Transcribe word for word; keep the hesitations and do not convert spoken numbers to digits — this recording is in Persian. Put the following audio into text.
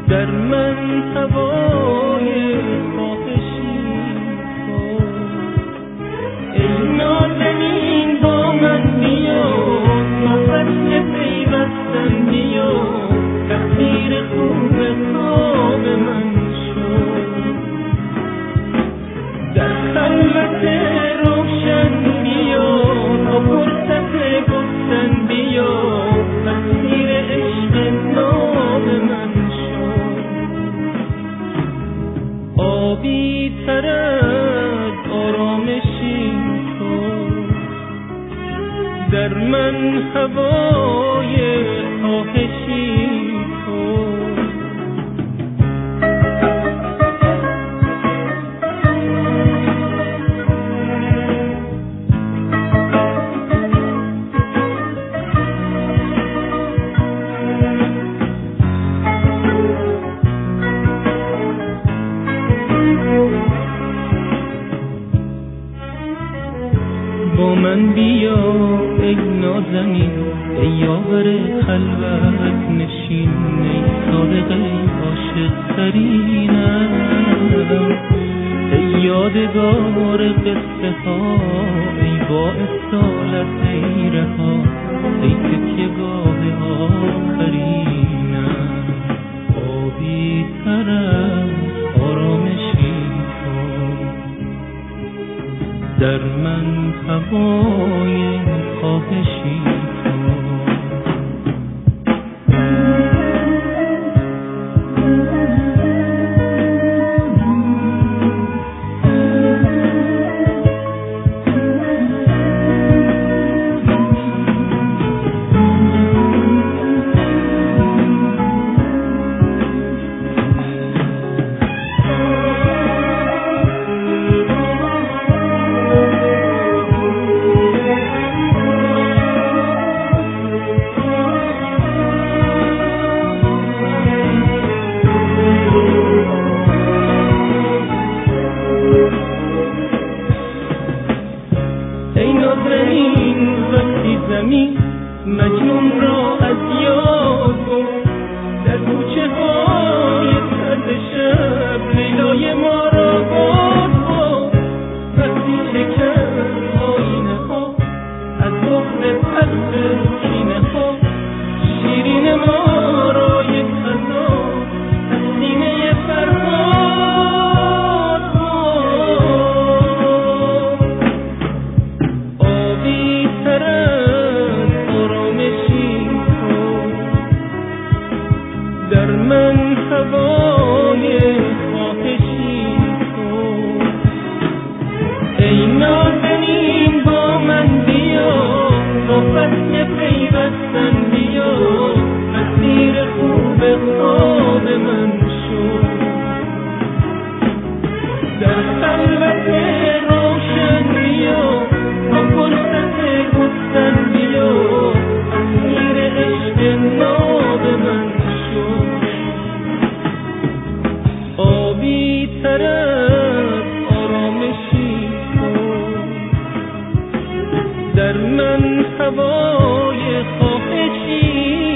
در من هوای خواهشی تو. ای نازنین با من بیا، نفس پیوستن بیا، تقدیر خوب خواب من شد. در خلوت روشن بیا، تا فرصت گفتن بیا، تقدیر عشق ناب من شد. آبی تر از آرامشی تو، در من هوای خواهشی تو. با من بیا ای نازنین، ای یاور خلوت نشین، ای صادق ای عاشق ترینم، ای یادگار قصه ها، ای با اصالت ای رها، ای تکیه گاه آخرینم. آبی تر از آرامشی تو، در من هوای خواهشی تو. ای نازنین وقتی زمین مجنون را از یاد برد، در کوچه های سرد شب لیلای ما را برد. وقتی شکست آینه ها از بغض پس کینه ها، شیرین ما را یک خزان از سینه فرهاد. در من هوای خواهشی تو. ای نازنین با من بیا، با فصل پیوستن بیا، مسیر خوب خواب من شد. در خلوت روشن بیا، با فرصت گفتن بیا، مسیر عشق ناب من شد. آبی تر از آرامشی تو، در من هوای خواهشی